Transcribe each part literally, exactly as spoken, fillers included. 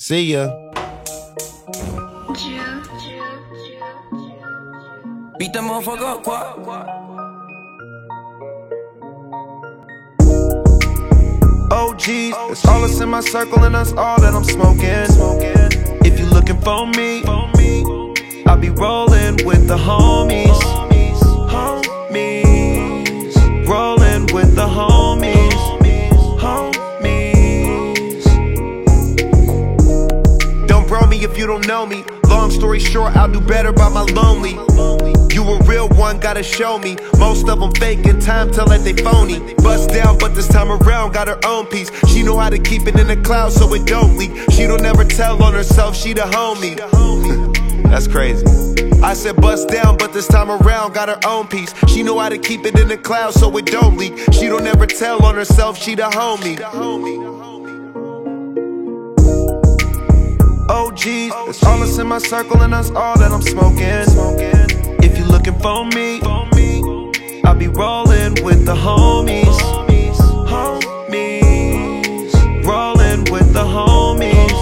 See ya. Beat that motherfucker up, Quad. O Gs, that's all that's in my circle and that's all that I'm smoking. If you looking for me, I'll be rolling with the homies. Homies, rolling with the homies. Homies. Don't bro me if you don't know me. Long story short, I'll do better by my lonely. You a real one, gotta show me. Most of them fake and time tell that they phony. Bust down, but this time around got her own piece. She know how to keep it in the cloud so it don't leak. She don't ever tell on herself, she the homie. That's crazy. I said bust down, but this time around got her own piece. She know how to keep it in the cloud so it don't leak. She don't ever tell on herself, she the homie. O Gs, that's all that's in my circle and that's all that I'm smoking. If you looking for me, I'll be rolling with the homies. Homies, rolling with the homies.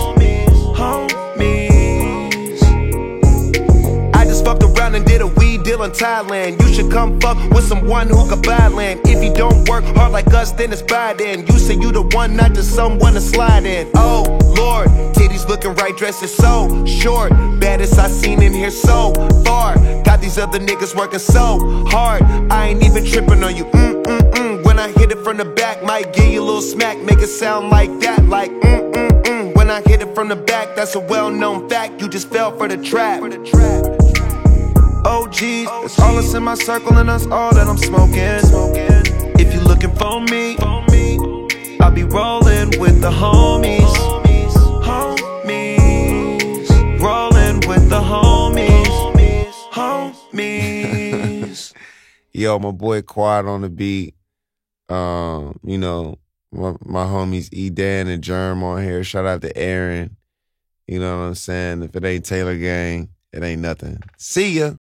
Homies. I just fucked around and did a weed deal in Thailand. You should come fuck with someone who can buy land. If you don't work hard like us, then it's bad then. You say you the one, not just someone to slide in. Oh Lord, titties looking right, dressed is so short. Baddest I seen in here so far. Got these other niggas working so hard. I ain't even tripping on you. Mm mm mm. When I hit it from the back, might give you a little smack, make it sound like that, like mm mm mm. When I hit it from the back, that's a well-known fact. You just fell for the trap. O Gs, that's all that's in my circle and that's all that I'm smoking. If you looking for me, I'll be rolling with the homies. Homies, rolling with the homies. Homies. Yo, my boy Quad on the beat. Um, you know, my, my homies E-Dan and Germ on here. Shout out to Aaron. You know what I'm saying? If it ain't Taylor Gang, it ain't nothing. See ya.